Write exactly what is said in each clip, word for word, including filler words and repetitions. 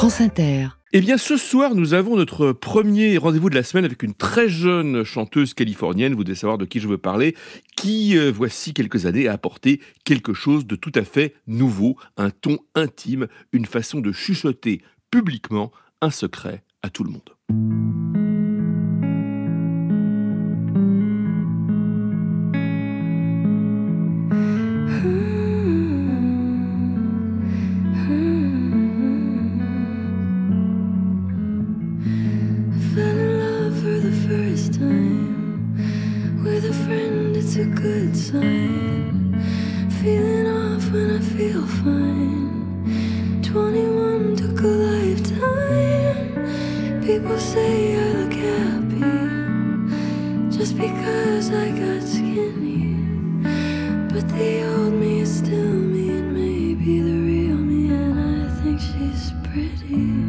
France Inter. Eh bien, ce soir, nous avons notre premier rendez-vous de la semaine avec une très jeune chanteuse californienne, vous devez savoir de qui je veux parler, qui, euh, voici quelques années, a apporté quelque chose de tout à fait nouveau, un ton intime, une façon de chuchoter publiquement un secret à tout le monde. It's a good sign. Feeling off when I feel fine. twenty-one took a lifetime. People say I look happy just because I got skinny. But the old me is still me, and maybe the real me, and I think she's pretty.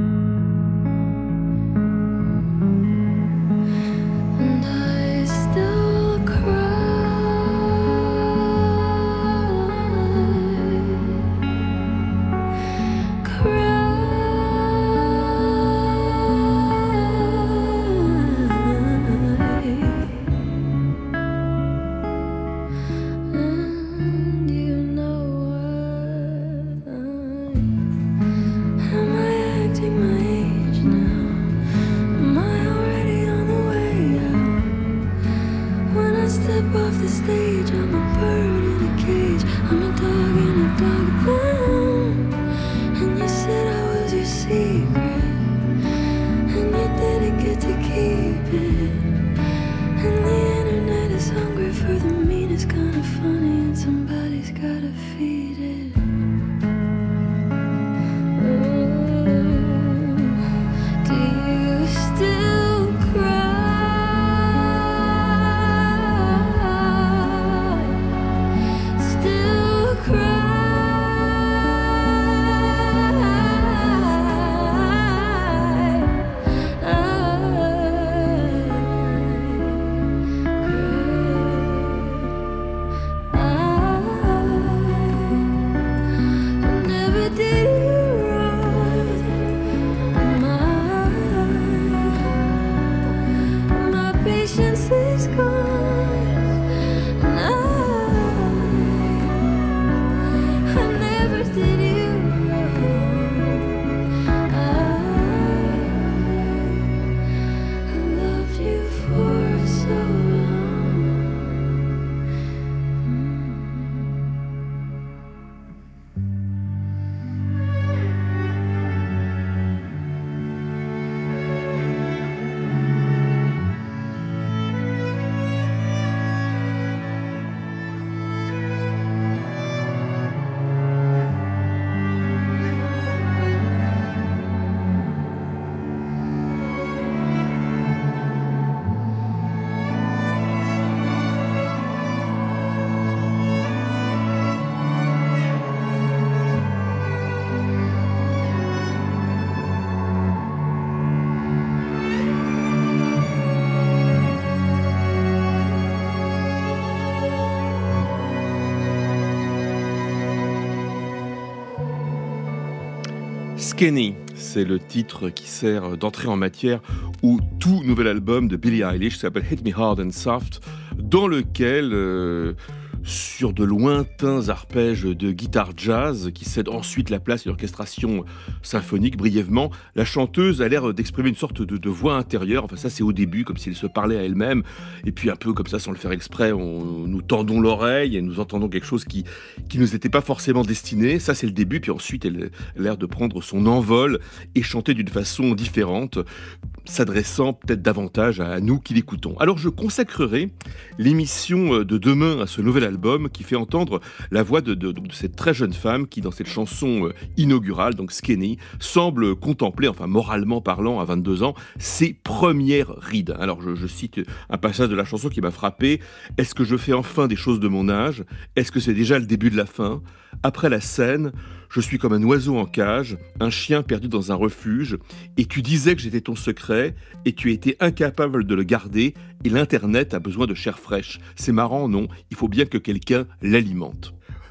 Skinny, c'est le titre qui sert d'entrée en matière au tout nouvel album de Billie Eilish qui s'appelle Hit Me Hard and Soft, dans lequel, euh, sur de lointains arpèges de guitare jazz qui cèdent ensuite la place à une orchestration symphonique brièvement, la chanteuse a l'air d'exprimer une sorte de, de voix intérieure. Enfin ça c'est au début, comme si elle se parlait à elle-même, et puis un peu comme ça, sans le faire exprès, on, nous tendons l'oreille et nous entendons quelque chose qui qui nous était pas forcément destiné. Ça c'est le début, puis ensuite elle a l'air de prendre son envol et chanter d'une façon différente, s'adressant peut-être davantage à nous qui l'écoutons. Alors je consacrerai l'émission de demain à ce nouvel album qui fait entendre la voix de, de, de cette très jeune femme qui, dans cette chanson inaugurale, donc Skinny, semble contempler, enfin moralement parlant, à vingt-deux ans, ses premières rides. Alors je, je cite un passage de la chanson qui m'a frappé. « Est-ce que je fais enfin des choses de mon âge ? Est-ce que c'est déjà le début de la fin ? Après la scène, je suis comme un oiseau en cage, un chien perdu dans un refuge, et tu disais que j'étais ton secret, et tu étais incapable de le garder, et l'Internet a besoin de chair fraîche. C'est marrant, non ? Il faut bien que quelqu'un l'alimente. »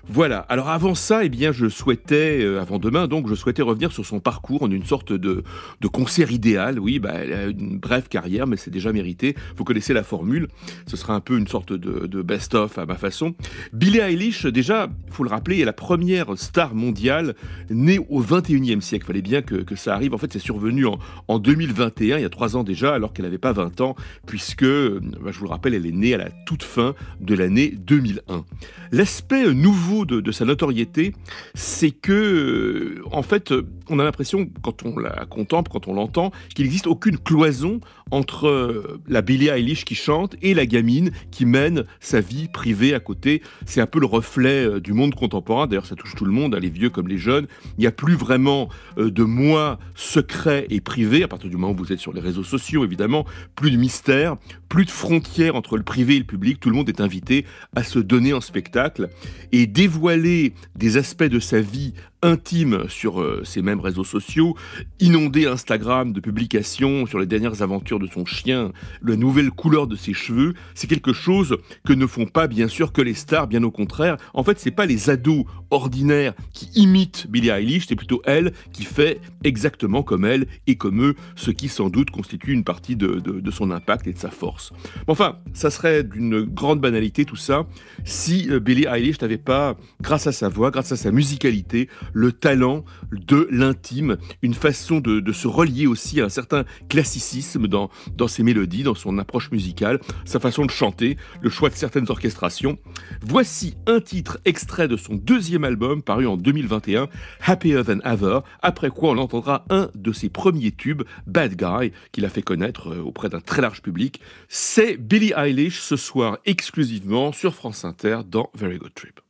Voilà. Alors avant ça, eh bien, je souhaitais, euh, avant demain, donc, je souhaitais revenir sur son parcours en une sorte de, de concert idéal. Oui, bah, elle a une brève carrière, mais c'est déjà mérité. Vous connaissez la formule. Ce sera un peu une sorte de, de best-of à ma façon. Billie Eilish, déjà, il faut le rappeler, est la première star mondiale née au vingt et unième siècle. Il fallait bien que, que ça arrive. En fait, c'est survenu en, en deux mille vingt et un, il y a trois ans déjà, alors qu'elle n'avait pas vingt ans, puisque, bah, je vous le rappelle, elle est née à la toute fin de l'année deux mille un. L'aspect nouveau de, de sa notoriété, c'est que, euh, en fait, on a l'impression, quand on la contemple, quand on l'entend, qu'il n'existe aucune cloison entre euh, la Billie Eilish qui chante et la gamine qui mène sa vie privée à côté. C'est un peu le reflet euh, du monde contemporain. D'ailleurs, ça touche tout le monde, hein, les vieux comme les jeunes. Il n'y a plus vraiment euh, de moi secret et privé, à partir du moment où vous êtes sur les réseaux sociaux, évidemment. Plus de mystère, plus de frontières entre le privé et le public. Tout le monde est invité à se donner en spectacle et dévoiler des aspects de sa vie intime sur euh, ces mêmes réseaux sociaux, inonder Instagram de publications sur les dernières aventures de son chien, la nouvelle couleur de ses cheveux, c'est quelque chose que ne font pas bien sûr que les stars, bien au contraire. En fait, c'est pas les ados ordinaires qui imitent Billie Eilish, c'est plutôt elle qui fait exactement comme elle et comme eux, ce qui sans doute constitue une partie de, de, de son impact et de sa force. Enfin, ça serait d'une grande banalité tout ça si euh, Billie Eilish n'avait pas, grâce à sa voix, grâce à sa musicalité, le talent de l'intime, une façon de, de se relier aussi à un certain classicisme dans, dans ses mélodies, dans son approche musicale, sa façon de chanter, le choix de certaines orchestrations. Voici un titre extrait de son deuxième album paru en deux mille vingt et un, Happier Than Ever, après quoi on entendra un de ses premiers tubes, Bad Guy, qu'il a fait connaître auprès d'un très large public. C'est Billie Eilish ce soir exclusivement sur France Inter dans Very Good Trip.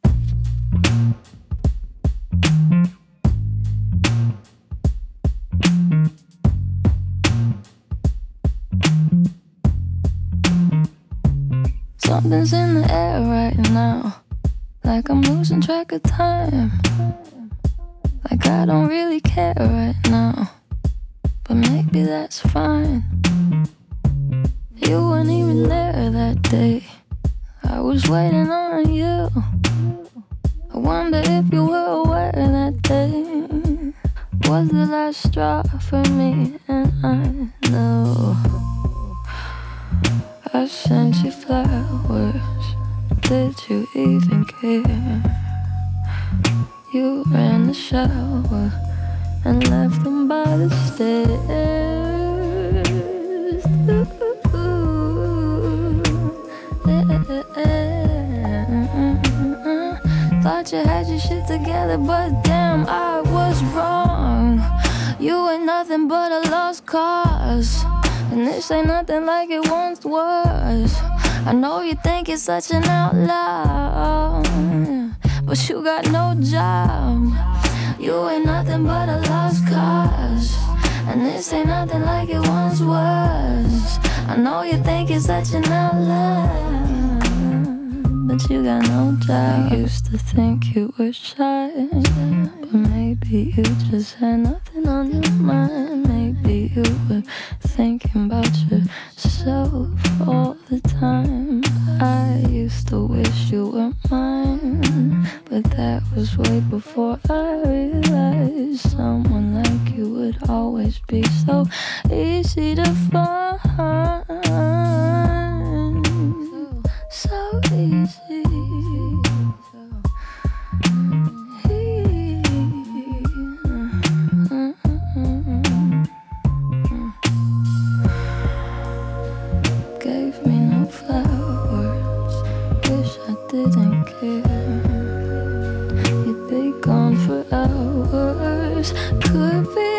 Something's in the air right now, like I'm losing track of time. Like I don't really care right now, but maybe that's fine. You weren't even there that day, I was waiting on you. I wonder if you were aware that day was the last straw for me, and I know I sent you flowers, did you even care? You ran the shower and left them by the stairs. Ooh, yeah. Thought you had your shit together, but damn, I was wrong. You ain't nothing but a lost cause, and this ain't nothing like it once was. I know you think it's such an outlaw, but you got no job. You ain't nothing but a lost cause, and this ain't nothing like it once was. I know you think it's such an outlaw, but you got no job. I used to think you were shy, but maybe you just had nothing on your mind. Maybe you were thinking about yourself all the time. I used to wish you were mine, but that was way before I realized someone like you would always be so easy to find. So easy. Gave me no flowers, wish I didn't care. You'd be gone for hours, could be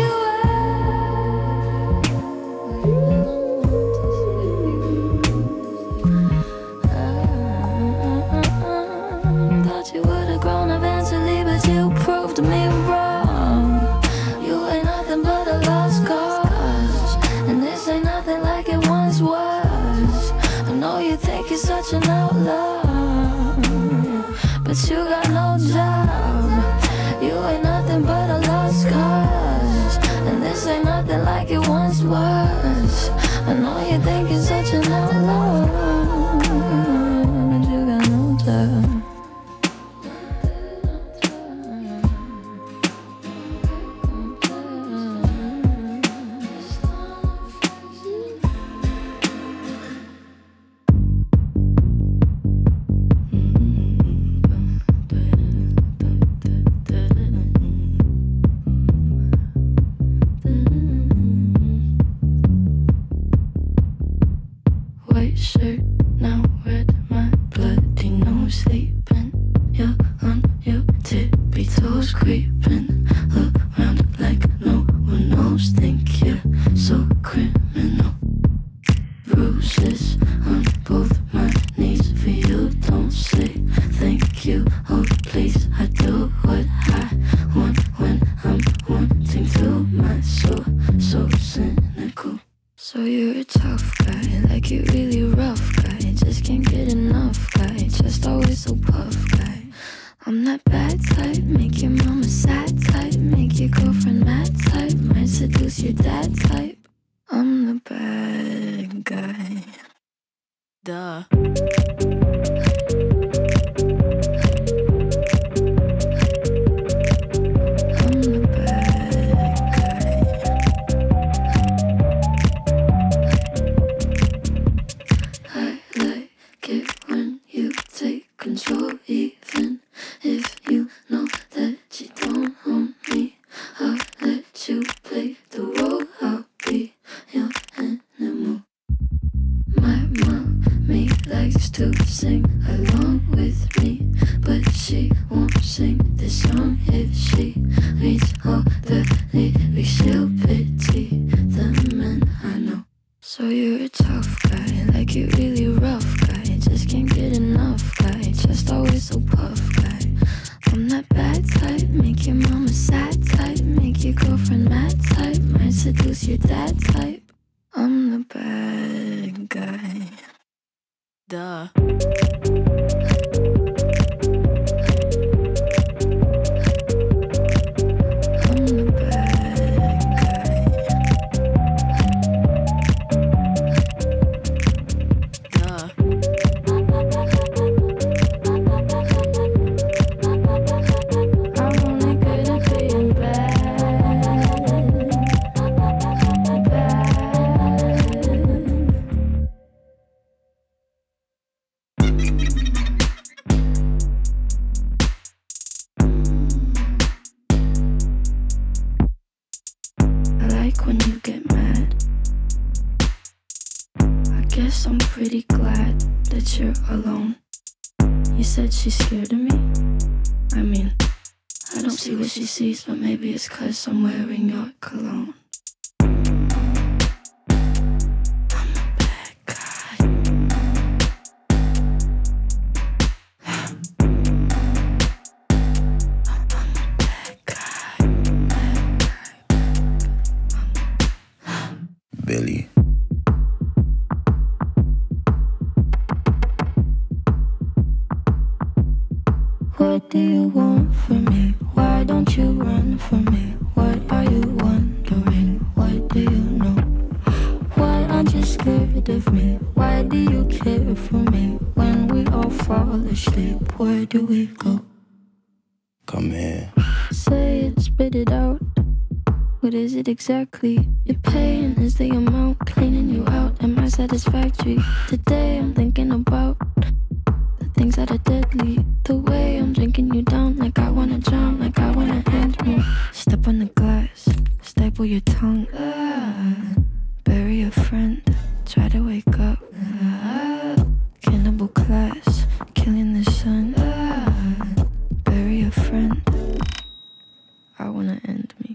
me wrong. You ain't nothing but a lost cause, and this ain't nothing like it once was. I know you think you're such an outlaw, but you got no job. You ain't nothing but a lost cause, and this ain't nothing like it once was. I know you think you're such an outlaw, but you got no job. shirt. Now red, my bloody nose sleeping. You're on your tippy toes creeping around like no one knows. Think you're so criminal. Bruises on both my knees for you. Don't say thank you, oh please. I do what I want when I'm wanting to. My soul so cynical. So you're a tough guy, like you really rough guy. Just can't get enough guy, just always so puff guy. I'm that bad type, make your mama sad type, make your girlfriend mad type, might seduce your dad type. I'm the bad guy. Duh. Control, even if you know that you don't own me. I'll let you play the role. I'll be your animal. My mommy likes to sing along with me, but she won't sing this song if she reads all the lyrics. She'll pity the men I know. So you're a tough guy, like you really rough guy. Just can't get enough guy, just always so puff guy. I'm that bad type, make your mama sad type, make your girlfriend mad type, might seduce your dad type. I'm the bad guy. Duh. When you get mad, I guess I'm pretty glad that you're alone. You said she's scared of me. I mean, I don't see what she sees, but maybe it's 'cause I'm wearing your cologne. Billy. What do you want from me? Why don't you run from me? What are you wondering? What do you know? Why aren't you scared of me? Why do you care for me? When we all fall asleep, where do we go? Come here. Say it, spit it out. What is it exactly? Your pain is the amount cleaning you out. Am I satisfactory? Today I'm thinking about the things that are deadly. The way I'm drinking you down, like I wanna drown, like I wanna end me. Step on the glass, staple your tongue. Ah, bury a friend, try to wake up. Ah, cannibal class, killing the sun. Ah, bury a friend. I wanna end me.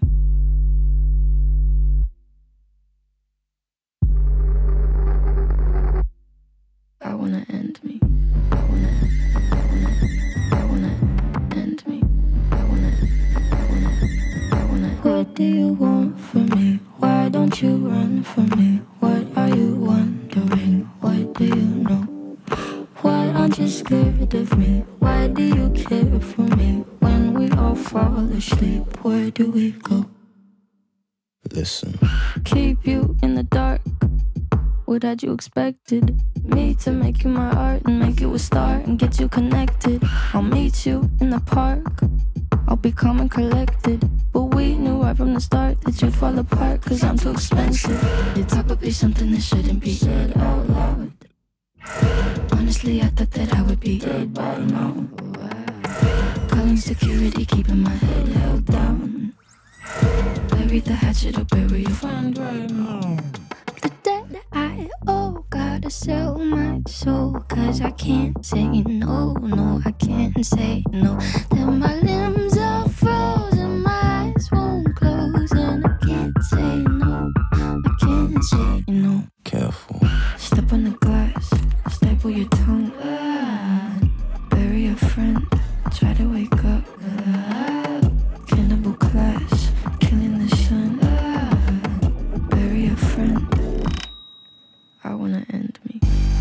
I wanna end me. I wanna, I wanna, I wanna end me. I wanna, I wanna, I wanna. What do you want from me? Why don't you run from me? What are you wondering? What do you know? Why aren't you scared of me? Why do you care for me? When we all fall asleep, where do we go? Listen. Keep you in the dark. What had you expected? Me to make you my art and make you a star and get you connected. I'll meet you in the park. I'll be calm and collected. But we knew right from the start that you'd fall apart, 'cause I'm too expensive. Your probably something that shouldn't be said out loud. Honestly, I thought that I would be dead by now. Calling security, keeping my head held down. Bury the hatchet or bury your friend right now. The debt I owe, gotta sell my soul, cause I can't say no, no, I can't say no. Then my limbs are frozen, my eyes won't close, and I can't say no, I can't say no. Careful. Step on the glass, staple your tongue, ah, bury a friend, try to wake up, ah, cannibal class, killing the sun, ah, bury a friend. I wanna end me.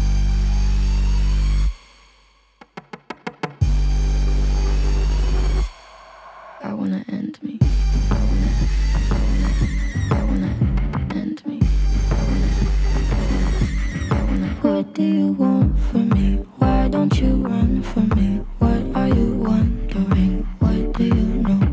I wanna end me. I wanna, I wanna end me. I wanna. What do you want from me? Why don't you run from me? What are you wondering? What do you know?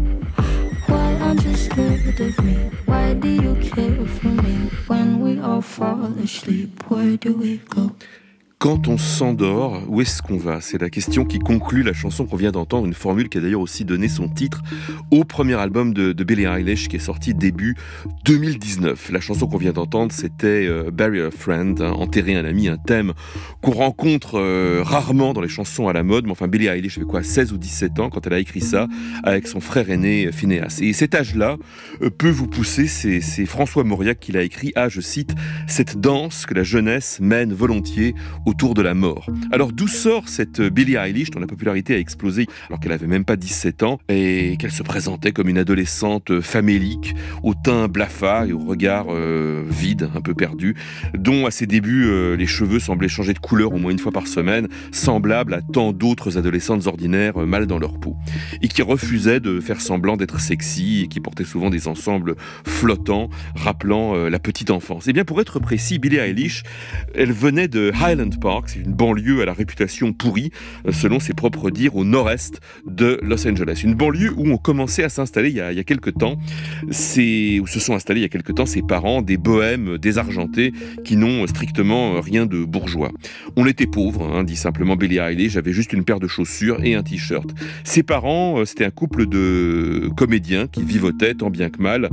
Why aren't you scared of me? Why do you care for me? When we all fall asleep, where do we go? Quand on s'endort, où est-ce qu'on va ? C'est la question qui conclut la chanson qu'on vient d'entendre, une formule qui a d'ailleurs aussi donné son titre au premier album de, de Billie Eilish qui est sorti début deux mille dix-neuf. La chanson qu'on vient d'entendre, c'était euh, Bury a Friend, hein, enterrer un ami, un thème qu'on rencontre euh, rarement dans les chansons à la mode. Mais enfin, Billie Eilish avait quoi, seize ou dix-sept ans quand elle a écrit ça avec son frère aîné Phineas. Et cet âge-là euh, peut vous pousser, c'est, c'est François Mauriac qui l'a écrit, à, je cite, « cette danse que la jeunesse mène volontiers autour de la mort ». Alors d'où sort cette Billie Eilish dont la popularité a explosé alors qu'elle avait même pas dix-sept ans et qu'elle se présentait comme une adolescente famélique, au teint blafard et au regard euh, vide, un peu perdu, dont à ses débuts euh, les cheveux semblaient changer de couleur au moins une fois par semaine, semblable à tant d'autres adolescentes ordinaires euh, mal dans leur peau, et qui refusait de faire semblant d'être sexy et qui portait souvent des ensembles flottants rappelant euh, la petite enfance. Et bien pour être précis, Billie Eilish, elle venait de Highland Park, c'est une banlieue à la réputation pourrie, selon ses propres dires, au nord-est de Los Angeles. Une banlieue où on commençait à s'installer il y a, il y a quelques temps, c'est, où se sont installés il y a quelques temps ses parents, des bohèmes désargentés qui n'ont strictement rien de bourgeois. On était pauvres, hein, dit simplement Billie Eilish, j'avais juste une paire de chaussures et un t-shirt. Ses parents, c'était un couple de comédiens qui vivotaient tant bien que mal,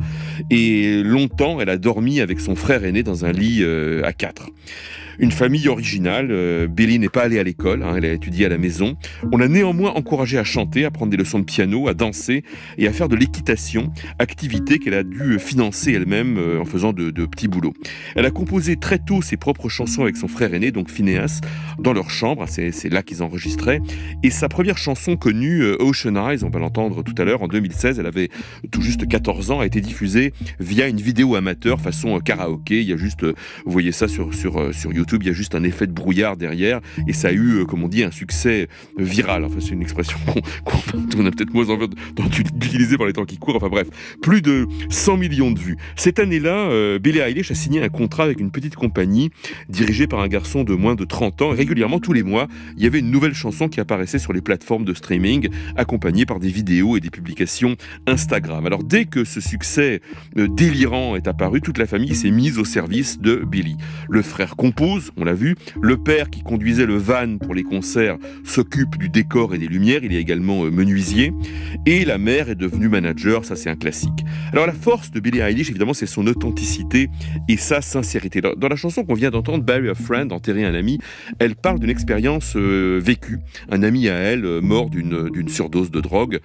et longtemps elle a dormi avec son frère aîné dans un lit euh, à quatre. Une famille originale, euh, Billie n'est pas allée à l'école, hein, elle a étudié à la maison. On l'a néanmoins encouragée à chanter, à prendre des leçons de piano, à danser et à faire de l'équitation, activité qu'elle a dû financer elle-même euh, en faisant de, de petits boulots. Elle a composé très tôt ses propres chansons avec son frère aîné, donc Phineas, dans leur chambre, c'est, c'est là qu'ils enregistraient. Et sa première chanson connue, euh, Ocean Eyes, on va l'entendre tout à l'heure, en deux mille seize, elle avait tout juste quatorze ans, a été diffusée via une vidéo amateur façon euh, karaoké. Il y a juste, euh, vous voyez ça sur, sur, euh, sur YouTube, il y a juste un effet de brouillard derrière et ça a eu, euh, comme on dit, un succès euh, viral. Enfin, c'est une expression qu'on, qu'on a peut-être moins envie d'utiliser par les temps qui courent. Enfin bref, plus de cent millions de vues. Cette année-là, euh, Billie Eilish a signé un contrat avec une petite compagnie dirigée par un garçon de moins de trente ans. Et régulièrement, tous les mois, il y avait une nouvelle chanson qui apparaissait sur les plateformes de streaming, accompagnée par des vidéos et des publications Instagram. Alors dès que ce succès euh, délirant est apparu, toute la famille s'est mise au service de Billie. Le frère compose, on l'a vu, le père qui conduisait le van pour les concerts s'occupe du décor et des lumières, il est également euh, menuisier, et la mère est devenue manager, ça c'est un classique. Alors la force de Billie Eilish, évidemment, c'est son authenticité et sa sincérité. Dans, dans la chanson qu'on vient d'entendre, Bury a Friend, enterrer un ami, elle parle d'une expérience euh, vécue, un ami à elle euh, mort d'une, d'une surdose de drogue,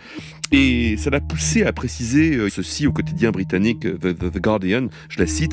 et ça l'a poussée à préciser euh, ceci au quotidien britannique The, The, The Guardian, je la cite: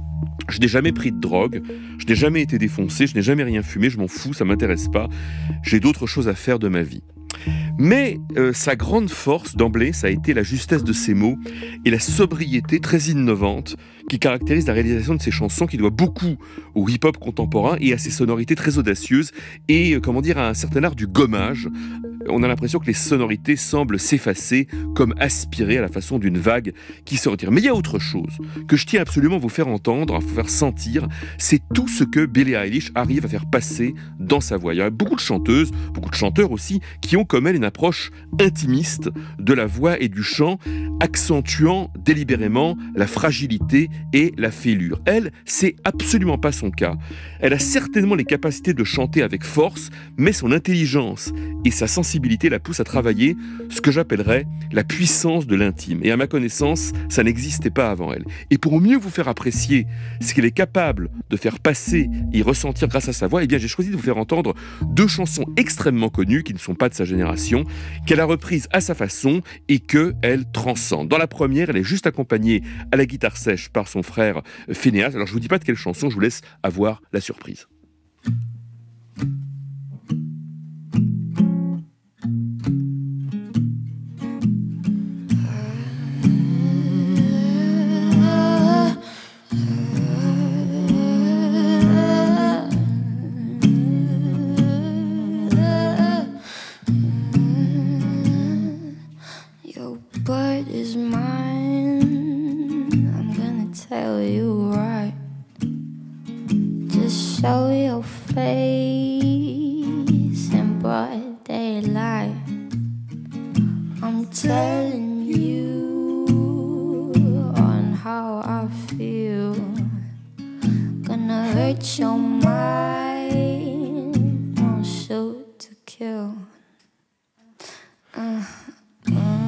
« Je n'ai jamais pris de drogue, je n'ai jamais été défoncé, je n'ai jamais rien fumé, je m'en fous, ça m'intéresse pas, j'ai d'autres choses à faire de ma vie. » Mais euh, sa grande force d'emblée, ça a été la justesse de ses mots et la sobriété très innovante qui caractérise la réalisation de ses chansons, qui doit beaucoup au hip-hop contemporain et à ses sonorités très audacieuses et, euh, comment dire, à un certain art du gommage. On a l'impression que les sonorités semblent s'effacer comme aspirées à la façon d'une vague qui se retire. Mais il y a autre chose que je tiens absolument à vous faire entendre, à vous faire sentir, c'est tout ce que Billie Eilish arrive à faire passer dans sa voix. Il y a beaucoup de chanteuses, beaucoup de chanteurs aussi, qui ont comme elle une une approche intimiste de la voix et du chant, accentuant délibérément la fragilité et la fêlure. Elle, c'est absolument pas son cas. Elle a certainement les capacités de chanter avec force, mais son intelligence et sa sensibilité la poussent à travailler ce que j'appellerais la puissance de l'intime. Et à ma connaissance, ça n'existait pas avant elle. Et pour mieux vous faire apprécier ce qu'elle est capable de faire passer et ressentir grâce à sa voix, eh bien j'ai choisi de vous faire entendre deux chansons extrêmement connues qui ne sont pas de sa génération, qu'elle a reprises à sa façon et qu'elle transcende. Dans la première, elle est juste accompagnée à la guitare sèche par son frère Phineas. Alors je vous dis pas de quelle chanson, je vous laisse avoir la surprise. But is mine, I'm gonna tell you right. Just show your face in broad daylight. I'm telling you on how I feel. Gonna hurt your mind, won't shoot to kill. Uh, uh.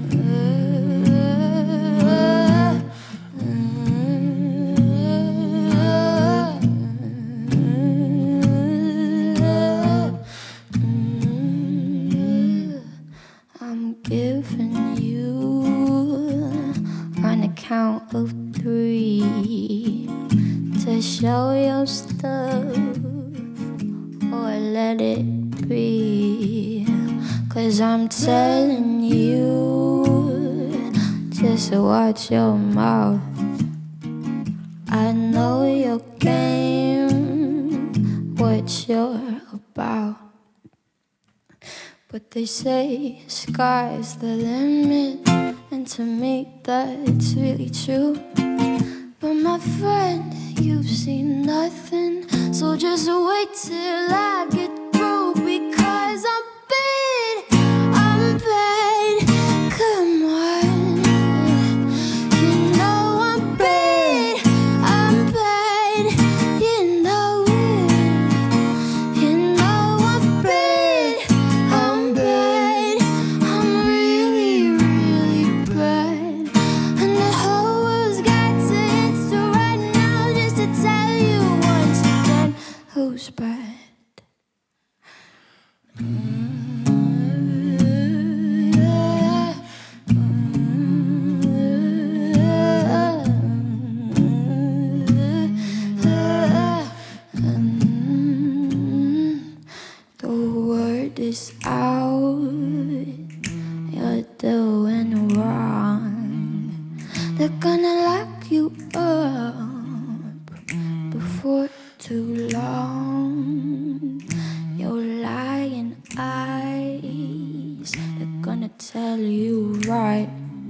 Giving you on a count of three to show your stuff or let it be. Cause I'm telling you, just watch your mouth. I know your game, what you're about. But they say sky's the limit, and to me that's really true. But my friend, you've seen nothing, so just wait till I get through. Because I'm bad, I'm bad, come on. You know I'm bad, I'm bad, you know it. You know I'm bad, I'm bad, I'm really, really bad. And the whole world's got to answer right now just to tell you once again who's bad. The word is out, you're doing wrong. They're gonna lock you up before too long. Your lying eyes, they're gonna tell you right.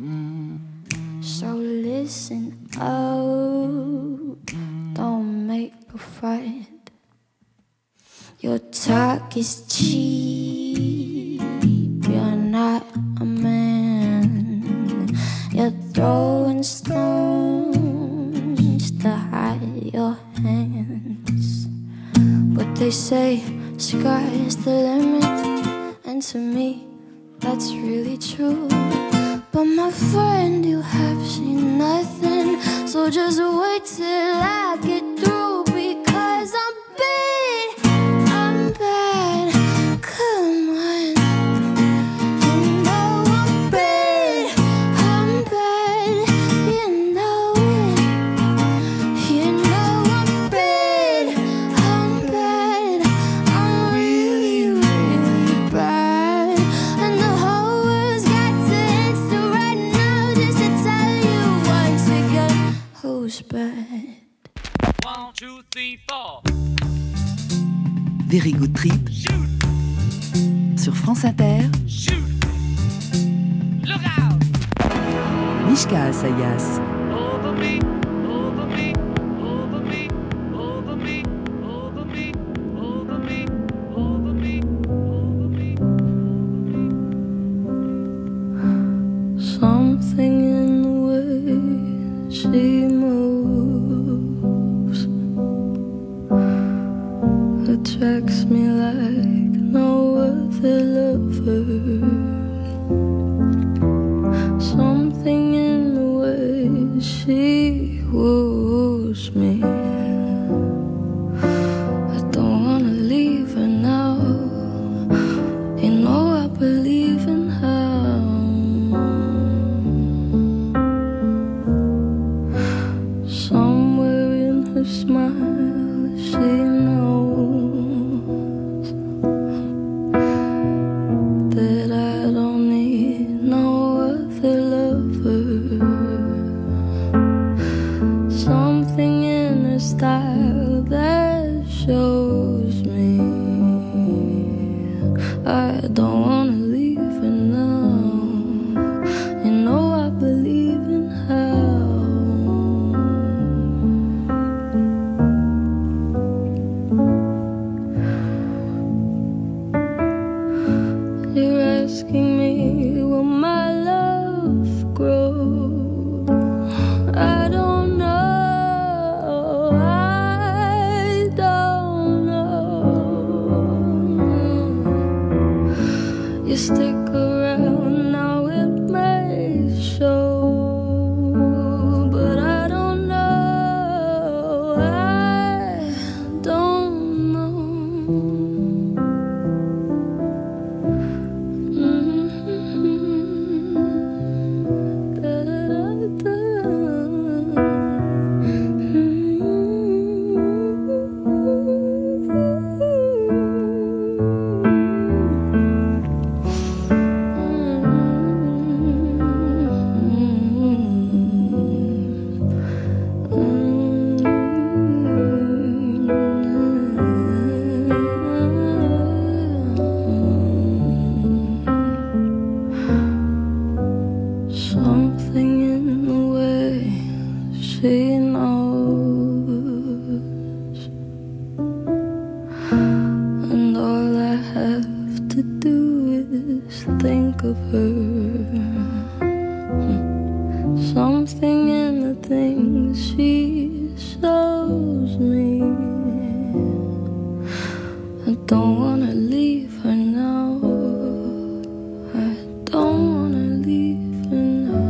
So listen up, don't make a fight. Your talk is cheap, you're not a man. You're throwing stones to hide your hands. But they say sky's the limit, and to me that's really true. But my friend, you have seen nothing, so just wait till I get through. Because I'm bad, I'm bad, come on. You know I'm bad, I'm bad, you know it. You know I'm bad, I'm bad, I'm really, really bad. And the whole world's got to answer right now just to tell you once again who's bad. One, two, three, four. Very Good Trip Shoot, sur France Inter, shoot. Look out. Mishka Asayas. Over me, over me, over me, over me, over me, over me, over me, over me. she moves, attracts me like no other lover. Something in the way she woos me. I don't wanna leave her now. You know I believe in her. Somewhere in her smile she knows that I don't need no other lover. Something in her style that shows me I don't wanna leave her now. You know I believe in her. You're asking me, will my love grow? I don't know, I don't know. You stick around, now it may show, but I don't know, I don't know. Something in the way she knows, and all I have to do is think of her. Something in the things she shows me. I don't wanna leave her now. I don't wanna leave her now.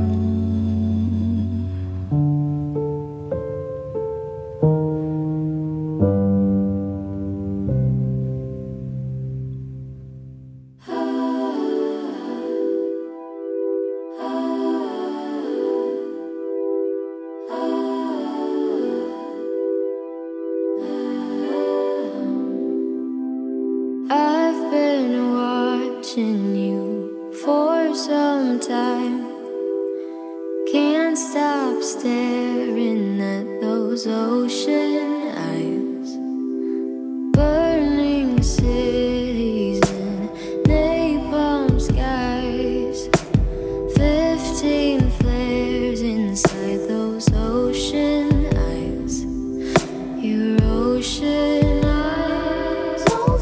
I've been watching you for some time. Can't stop staring at those ocean eyes. Burning cities and napalm skies. Fifteen flares inside those ocean eyes. Your ocean eyes on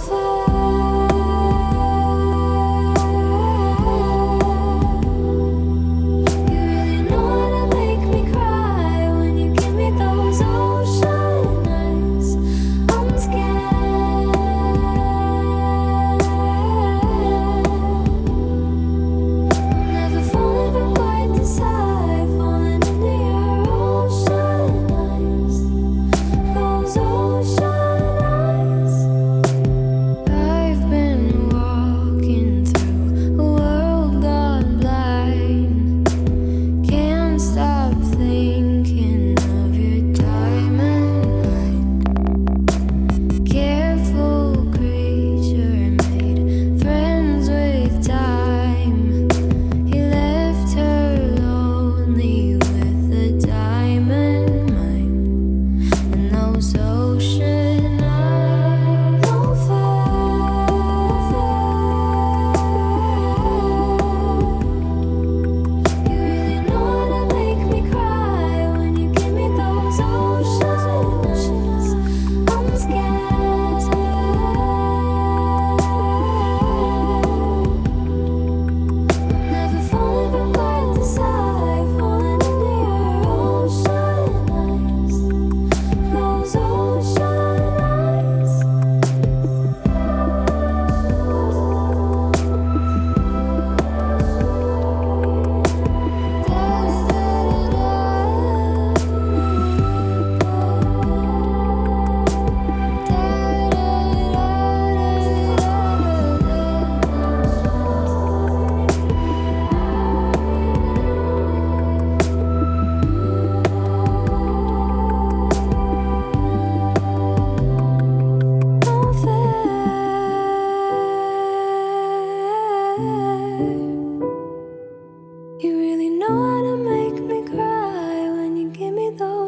fire. You really know how to make me cry when you give me those ocean eyes. I'm scared. Never falling from quite this high, falling into your ocean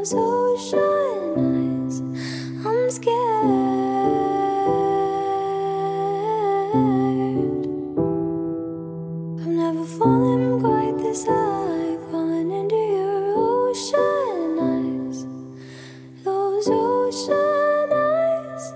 those ocean eyes. I'm scared. I've never fallen quite this high, falling into your ocean eyes. Those ocean eyes.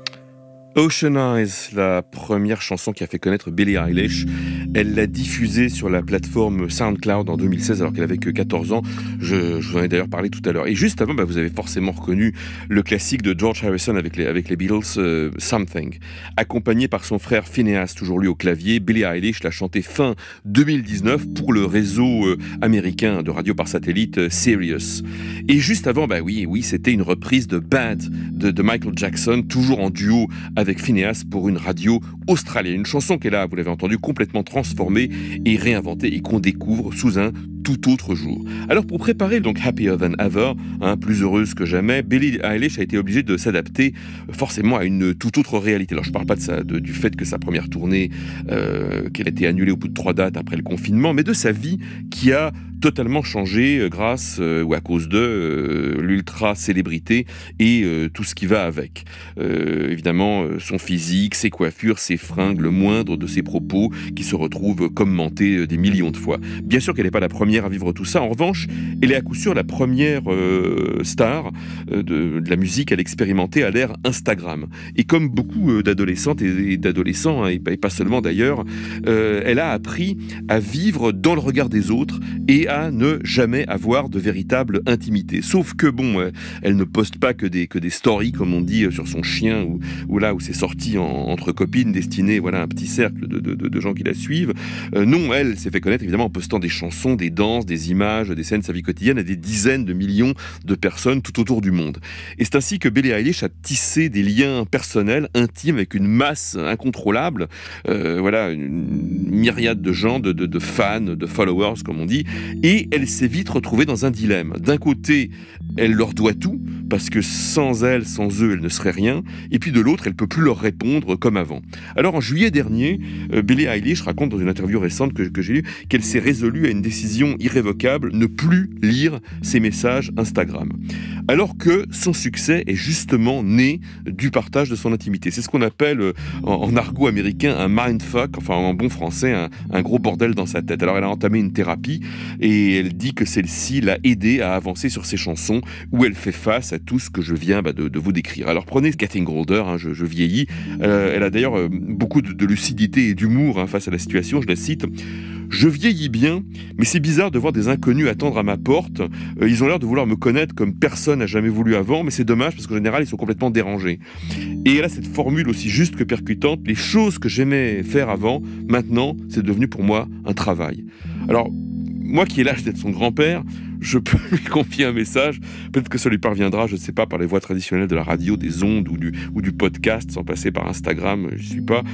Ocean Eyes, la première chanson qui a fait connaître Billie Eilish. Elle l'a diffusée sur la plateforme SoundCloud en deux mille seize alors qu'elle avait que quatorze ans. Je, je vous en ai d'ailleurs parlé tout à l'heure. Et juste avant, bah, vous avez forcément reconnu le classique de George Harrison avec les, avec les Beatles, euh, Something. Accompagné par son frère Phineas, toujours lui au clavier, Billie Eilish l'a chanté fin deux mille dix-neuf pour le réseau euh, américain de radio par satellite euh, Sirius. Et juste avant, bah oui, oui, c'était une reprise de Bad de, de Michael Jackson, toujours en duo avec Phineas pour une radio australienne. Une chanson qu'elle a, vous l'avez entendu, complètement transformée et réinventée et qu'on découvre sous un tout autre jour. Alors pour préparer donc Happier Than Ever, hein, plus heureuse que jamais, Billie Eilish a été obligée de s'adapter forcément à une toute autre réalité. Alors je ne parle pas de ça, de, du fait que sa première tournée, euh, qu'elle a été annulée au bout de trois dates après le confinement, mais de sa vie qui a totalement changé euh, grâce euh, ou à cause de euh, l'ultra-célébrité et euh, tout ce qui va avec. Euh, évidemment, euh, son physique, ses coiffures, ses fringues, le moindre de ses propos qui se retrouvent commentés euh, des millions de fois. Bien sûr qu'elle n'est pas la première à vivre tout ça. En revanche, elle est à coup sûr la première euh, star euh, de, de la musique à l'expérimenter à l'ère Instagram. Et comme beaucoup euh, d'adolescentes et, et d'adolescents, hein, et, pas, et pas seulement d'ailleurs, euh, elle a appris à vivre dans le regard des autres et à ne jamais avoir de véritable intimité. Sauf que bon, euh, elle ne poste pas que des, que des stories, comme on dit, euh, sur son chien, ou, ou là où c'est sorti en, entre copines, destinées voilà, à un petit cercle de, de, de, de gens qui la suivent. Euh, non, elle s'est fait connaître évidemment en postant des chansons, des danses, des images, des scènes de sa vie quotidienne à des dizaines de millions de personnes tout autour du monde. Et c'est ainsi que Billie Eilish a tissé des liens personnels, intimes, avec une masse incontrôlable, euh, voilà, une myriade de gens, de, de, de fans, de followers, comme on dit. Et elle s'est vite retrouvée dans un dilemme. D'un côté, elle leur doit tout, parce que sans elle, sans eux, elle ne serait rien. Et puis de l'autre, elle ne peut plus leur répondre comme avant. Alors en juillet dernier, euh, Billie Eilish raconte dans une interview récente que, que j'ai lue qu'elle s'est résolue à une décision irrévocable, ne plus lire ses messages Instagram. Alors que son succès est justement né du partage de son intimité. C'est ce qu'on appelle euh, en, en argot américain un mindfuck, enfin en bon français, un, un gros bordel dans sa tête. Alors elle a entamé une thérapie et elle dit que celle-ci l'a aidée à avancer sur ses chansons où elle fait face à tout ce que je viens bah, de, de vous décrire. Alors prenez Getting Older, hein, je, je vieillis. Euh, elle a d'ailleurs euh, beaucoup de, de lucidité et d'humour hein, face à la situation, je la cite. Je vieillis bien, mais c'est bizarre de voir des inconnus attendre à ma porte. Euh, ils ont l'air de vouloir me connaître comme personne n'a jamais voulu avant, mais c'est dommage parce qu'en général, ils sont complètement dérangés. Et elle a cette formule aussi juste que percutante. Les choses que j'aimais faire avant, maintenant, c'est devenu pour moi un travail. Alors, moi qui ai l'âge d'être son grand-père, je peux lui confier un message. Peut-être que ça lui parviendra, je ne sais pas, par les voies traditionnelles de la radio, des ondes ou du, ou du podcast, sans passer par Instagram, je ne suis pas.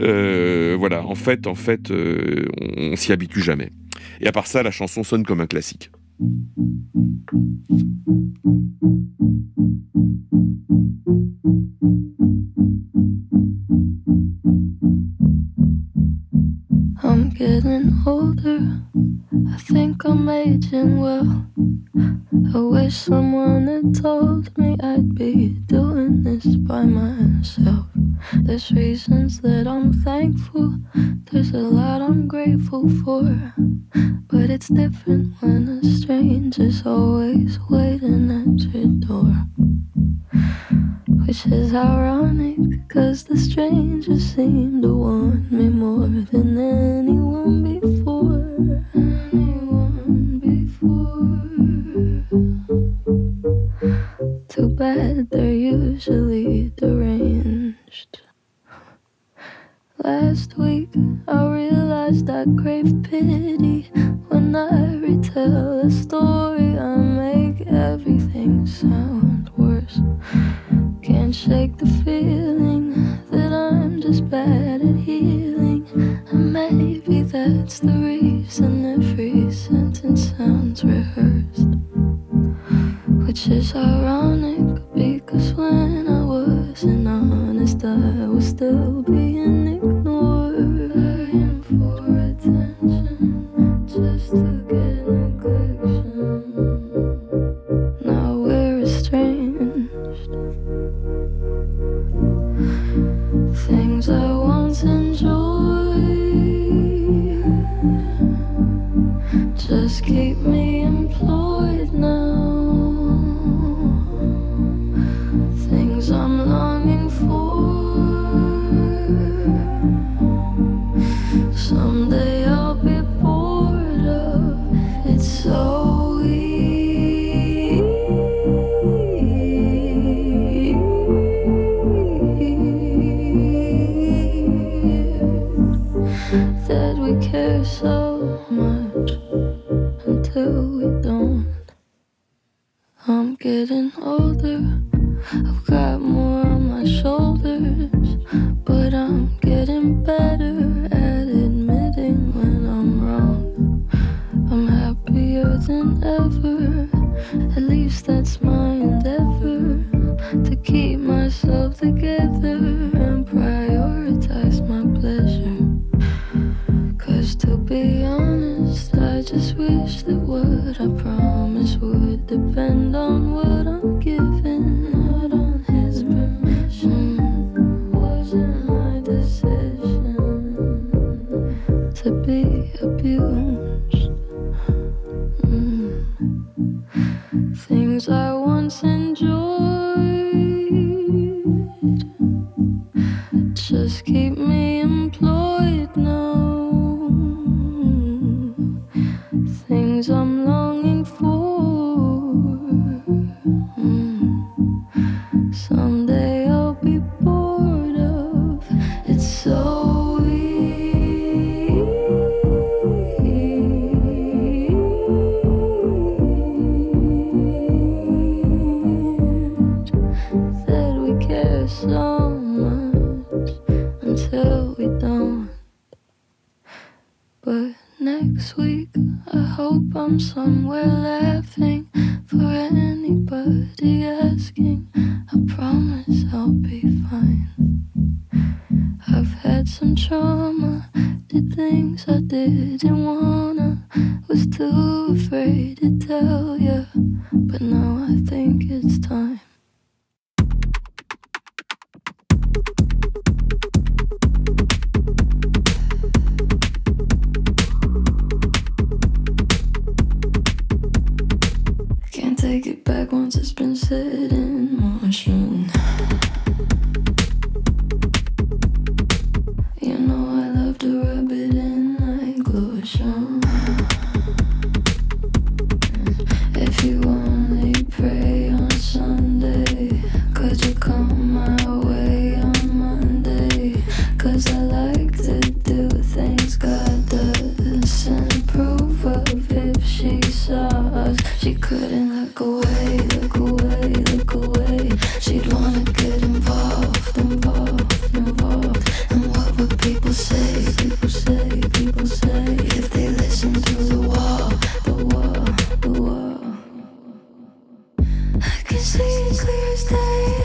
Euh, voilà, en fait, en fait euh, on, on s'y habitue jamais. Et à part ça, la chanson sonne comme un classique. I'm getting older, I think I'm aging well. I wish someone had told me I'd be doing this by myself. There's reasons that I'm thankful, there's a lot I'm grateful for. But it's different when a stranger's always waiting at your door. Which is ironic, cause the stranger seemed to want me more than anyone before. Anyone before. Too bad they're usually deranged. Last week I realized I crave pity. When I retell a story I make everything sound worse. Can't shake the feeling that I'm just bad at healing. And maybe that's the reason every sentence sounds rehearsed. Which is ironic, because when I wasn't honest I was still being ignored. Dying for attention, just to get neglection. Now I'm getting older. I've got more on my shoulders, but I'm getting better at admitting when I'm wrong. I'm happier than ever. At least that's my endeavor, to keep myself together and prioritize my pleasure. Cause to be honest, I just wish that what I promised would depend on what I'm given, not on his permission. Wasn't my decision to be abused. Mm. Things I once enjoyed just keep me employed now. Things I'm longing for, mm. Someday I'll be bored of. It's so weird that we care so much until we don't. But next week I hope I'm somewhere laughing for anybody asking. I promise I'll be fine. I've had some trauma, did things I didn't wanna, was too afraid to tell ya, but now I think it's time. Can't take it back once it's been set in motion. You know I love to rub it in like lotion. If you only pray on Sunday, could you come my way on Monday? Cause I like to do things God does and approve of. If she saw us, she couldn't look away, look away, look away. She'd wanna get involved, involved, involved. And what would people say, people say, people say, if they listen to the wall, the wall, the wall? I can see it clear as day.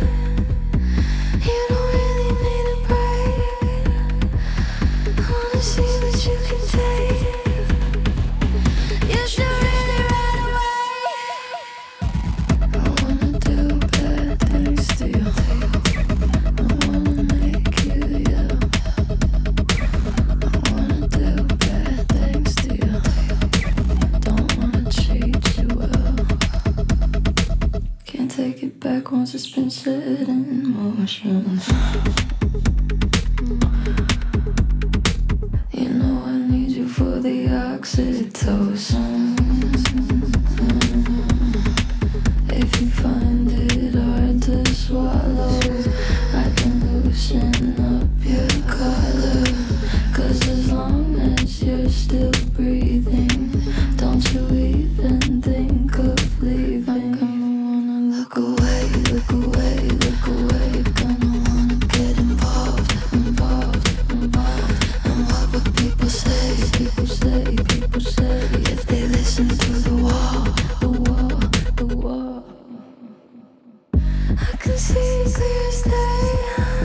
You don't really need a break. I wanna see what you can take. You should really run away. I wanna do bad things to you. I wanna make you yell. I wanna do bad things to you. Don't wanna treat you well. Can't take it back once it's been set in motion. You know I need you for the oxytocin. If you find it hard to swallow, I can loosen up your collar. Cause as long as you're still breathing, don't you even think of leaving. I'm gonna wanna look away, look away, look away. Gonna wanna get involved, involved, involved. And what would people say, people say, people say, if they listen to the wall, the wall, the wall? I can see it clear as day.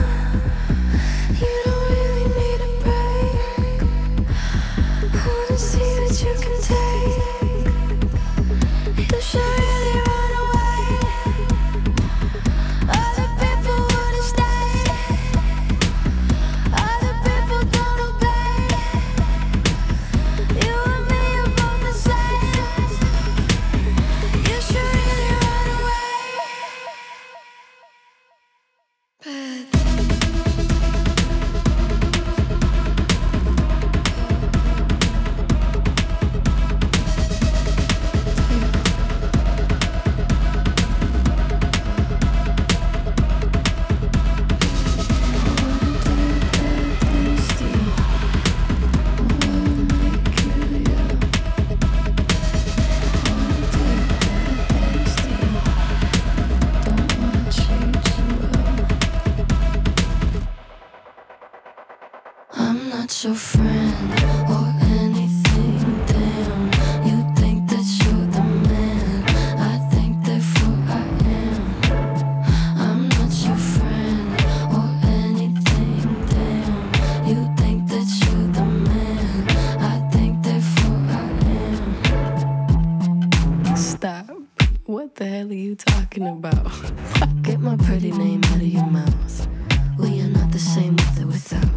You don't really need a break. I wanna see what you can take. You should really run away. Other people would've stayed. Other people don't obey. You and me are both the same. You should really run away. not your friend or anything. Damn, you think that you're the man. I think therefore I am. I'm not your friend or anything. Damn, you think that you're the man. I think therefore I am. Stop. What the hell are you talking about? Get my pretty name out of your mouth. We are not the same with or without.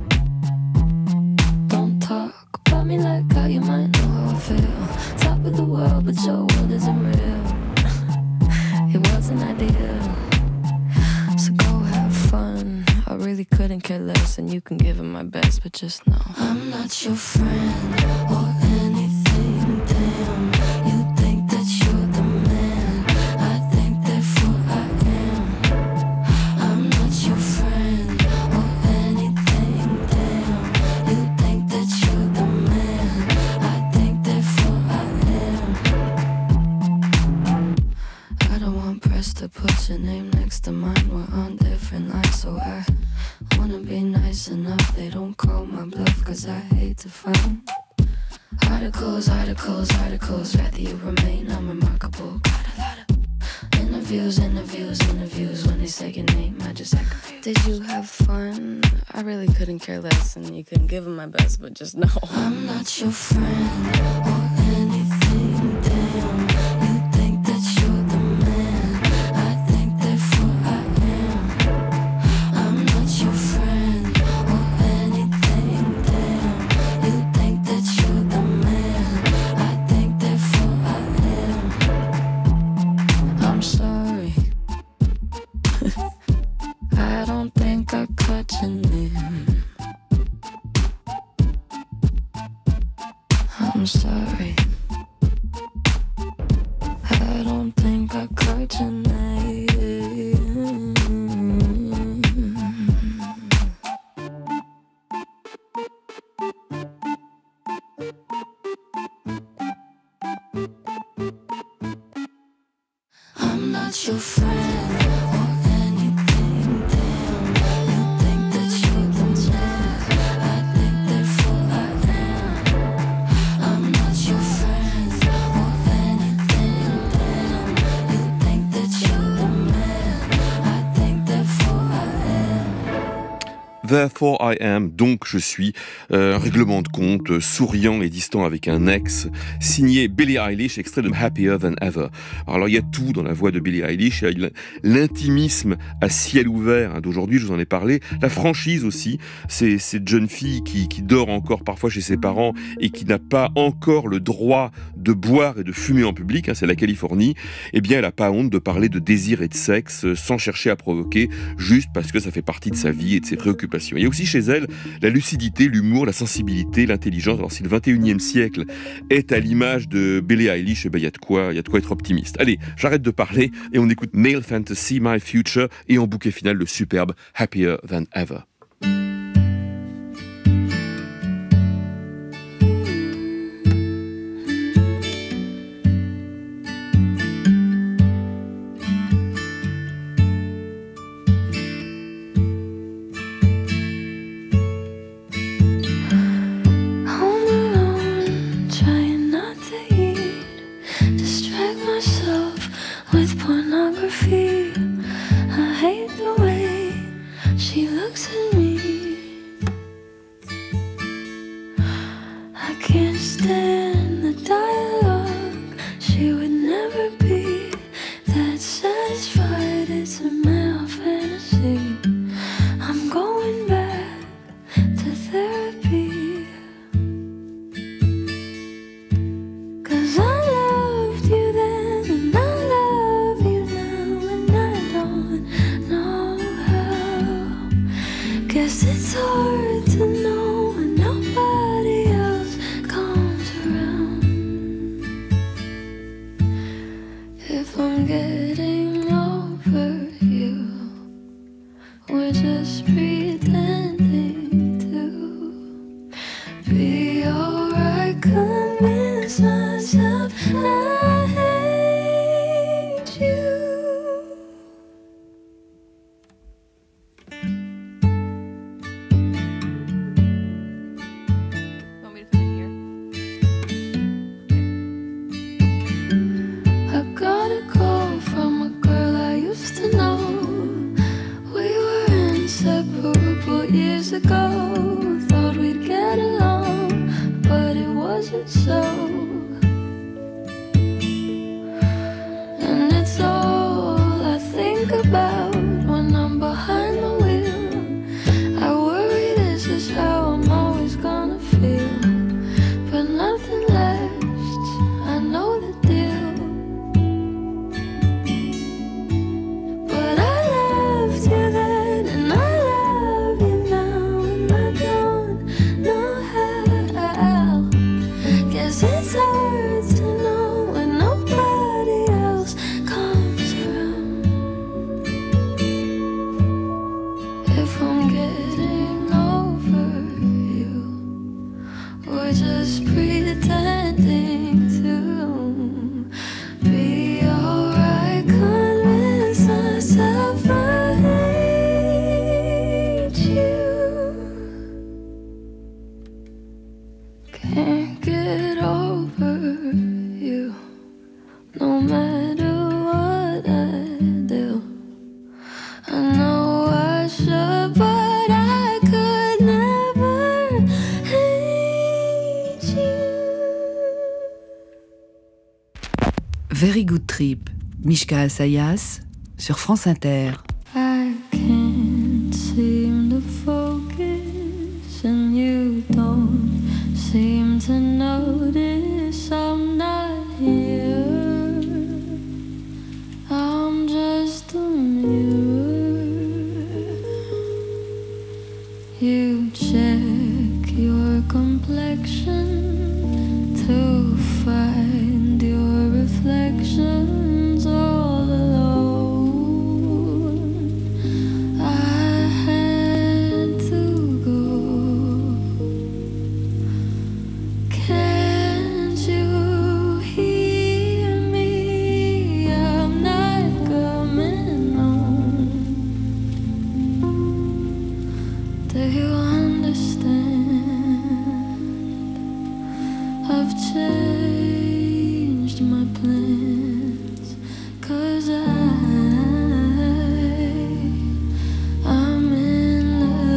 Don't talk about me like how you might know how I feel. Top of the world, but your world isn't real. It wasn't ideal. So go have fun. I really couldn't care less, and you can give it my best, but just know I'm not your friend or anything. Damn, you think that you're the man. I think therefore I am. I'm not your friend or anything. Damn, you think that you're the man. I think therefore I am. I don't want press to put your name next to mine. We're on different lines, so I wanna be nice enough. They don't call my bluff, cause I hate to find articles, articles, articles. Rather you remain unremarkable. Got a lot of interviews, interviews, interviews. When they say your name, I just act confused. Did you have fun? I really couldn't care less, and you couldn't give it my best, but just know I'm not your friend or anything. Damn, you think that you're the man. I think therefore I am. I'm not your friend or anything. Damn, you think that you're the man. I think therefore I am. I'm sorry. I don't think I caught your name. I'm sorry. I don't think I caught your name. I'm not your friend or anything. Damn, you think that you're the man. I think therefore I am. I'm not your friend or anything. Damn, you think that you're the man. I think therefore I am. Therefore I am, donc je suis, euh, un règlement de compte, euh, souriant et distant avec un ex, signé Billie Eilish, extrait de Happier Than Ever. Alors il y a tout dans la voix de Billie Eilish, il y a l'intimisme à ciel ouvert, hein, d'aujourd'hui, je vous en ai parlé, la franchise aussi, c'est cette jeune fille qui, qui dort encore parfois chez ses parents et qui n'a pas encore le droit de boire et de fumer en public, hein, c'est la Californie, eh bien elle n'a pas honte de parler de désir et de sexe euh, sans chercher à provoquer, juste parce que ça fait partie de sa vie et de ses préoccupations. Il y a aussi chez elle la lucidité, l'humour, la sensibilité, l'intelligence. Alors si le vingt et unième siècle est à l'image de Billie Eilish, eh ben, il y a de quoi, il y a de quoi être optimiste. Allez, j'arrête de parler et on écoute Male Fantasy, My Future et en bouquet final le superbe Happier Than Ever. Home alone, trying not to eat. Distract myself with pornography. I hate the way she looks at me. I can't stand the dialogue. She would never be that satisfied. It's a male fantasy. I'm going back to therapy. 'Cause I loved you then and I love you now, and I don't know how. Guess it's hard to know when nobody else comes around. If I'm getting over you, we're just pretending to be alright. Convince myself I hate you. so. And it's all I think about when I'm behind the wheel. I worry this is how I'm always gonna feel, but nothing lasts, I know the deal. But I loved you then, and I love you now, and I don't know how. Guess it's hard to know when nobody else comes around. If I'm getting over you, or just pretending to be alright, convince myself I hate you. Can't get over you, no matter what I do. I know I should, but I could never hate you. Very Good Trip, Mishka Asayas, sur France Inter. I can't seem to focus, and you don't seem to notice I'm not here. I'm just a mirror. You check your complexion to find your reflections all alone. I had to go. Can't you hear me? I'm not coming home. Do you understand? I've changed my plans, 'cause I, I'm in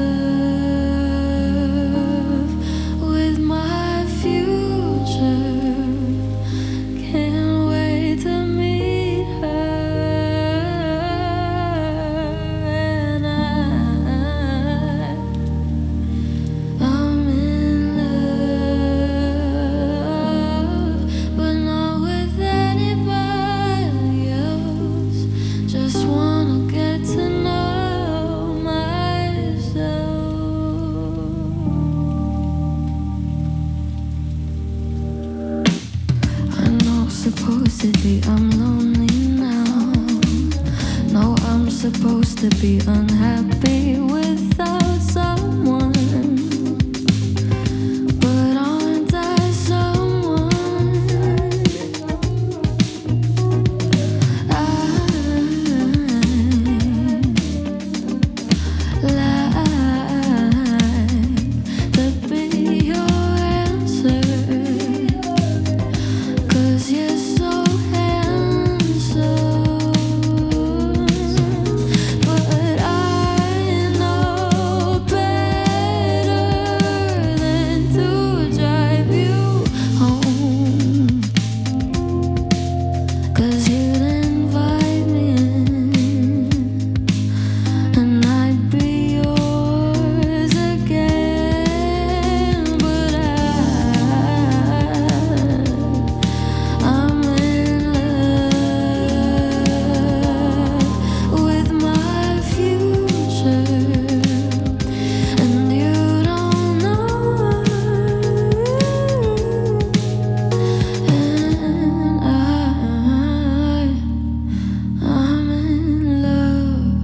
love with my future. Can't wait to meet her, and I, I'm in love, but not with anybody else. Just wanna get to know myself. I know supposedly I'm lonely now. No, I'm supposed to be unhappy without someone. But aren't I someone? I like to be your answer, 'cause you're so handsome. But I know better than to drive you home, 'cause you'd invite me in, and I'd be yours again. But I, I'm in love with my future, and you don't know. And I, I'm in love,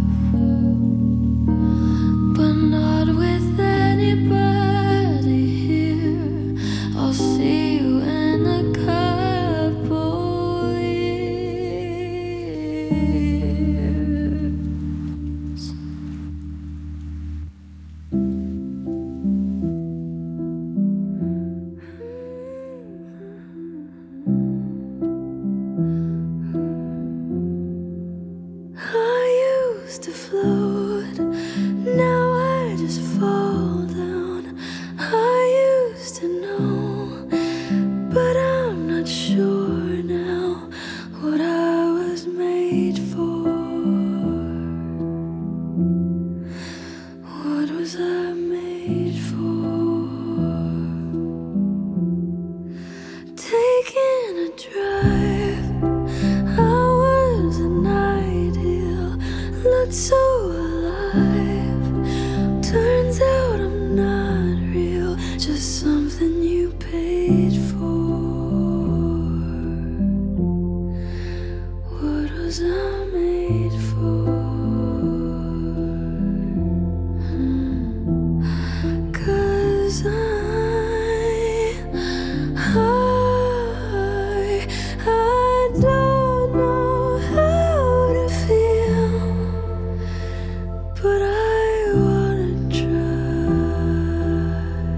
but not with anybody here. I'll see you in a couple years. I used to float, now I just fall down. I used to know but so alive. Turns out I'm not real, just something you paid for. What was I made for? Hmm. 'Cause I I, I don't know how to feel, but I wanna try.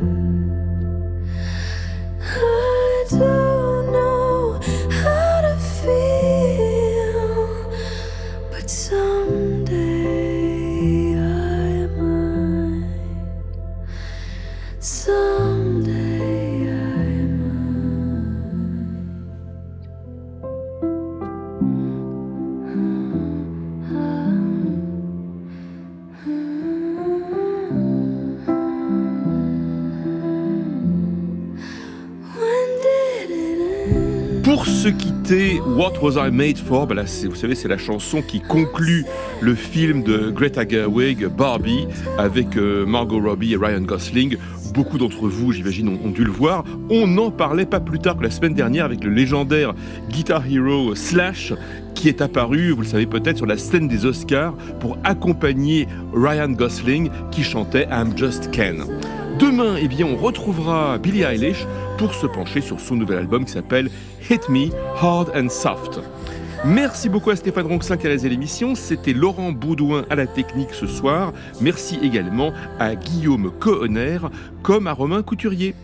I don't know how to feel, but someday I might. Someday I Pour se quitter, What Was I Made For, ben là, c'est, vous savez, c'est la chanson qui conclut le film de Greta Gerwig, Barbie, avec euh, Margot Robbie et Ryan Gosling. Beaucoup d'entre vous, j'imagine, ont, ont dû le voir. On n'en parlait pas plus tard que la semaine dernière avec le légendaire Guitar Hero Slash, qui est apparu, vous le savez peut-être, sur la scène des Oscars pour accompagner Ryan Gosling qui chantait I'm Just Ken. Demain, eh bien, on retrouvera Billie Eilish pour se pencher sur son nouvel album qui s'appelle Hit Me Hard and Soft. Merci beaucoup à Stéphane Ronxin qui a réalisé l'émission. C'était Laurent Baudouin à la technique ce soir. Merci également à Guillaume Cohenner comme à Romain Couturier.